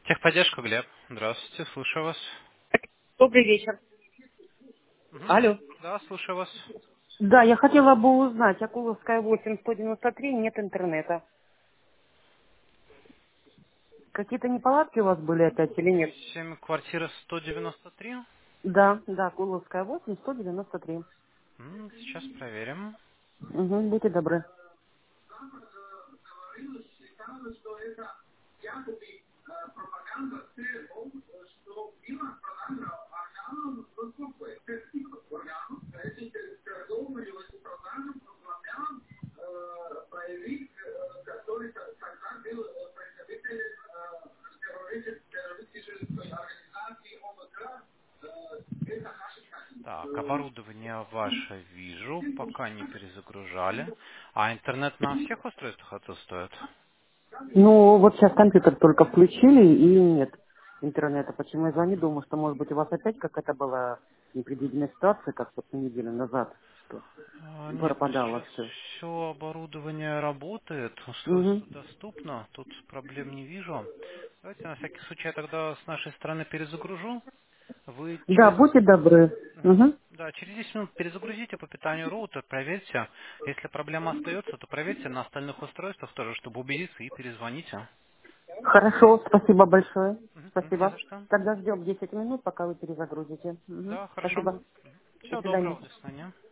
Техподдержка, Глеб. Здравствуйте, слушаю вас. Добрый вечер. Мгм. Алло. Да, слушаю вас. Да, я хотела бы узнать, Акуловская 8, 193, нет интернета. Какие-то неполадки у вас были опять или нет? 7, квартира 193. Да, да, Акуловская 8, 193. Сейчас проверим. Угу, будьте добры. Так, оборудование ваше вижу, пока не перезагружали. А интернет на всех устройствах отсутствует? Ну, вот сейчас компьютер только включили и нет интернета. Почему я звоню? Думаю, что может быть у вас опять какая-то была непредвиденная ситуация, как вот неделю назад, что Нет, пропадало сейчас все. все оборудование работает, Угу. устройство доступно, тут проблем не вижу. Давайте на всякий случай я тогда с нашей стороны перезагружу. Вы Да, через будьте добры. Мгм. Угу. Да, через 10 минут перезагрузите по питанию роутер, проверьте. Если проблема остается, то проверьте на остальных устройствах тоже, чтобы убедиться, и перезвоните. Хорошо, спасибо большое. Не Спасибо. за что. Тогда ждем 10 минут, пока вы перезагрузите. Мгм. Да, хорошо. Спасибо. До Всего свидания. доброго, до свидания.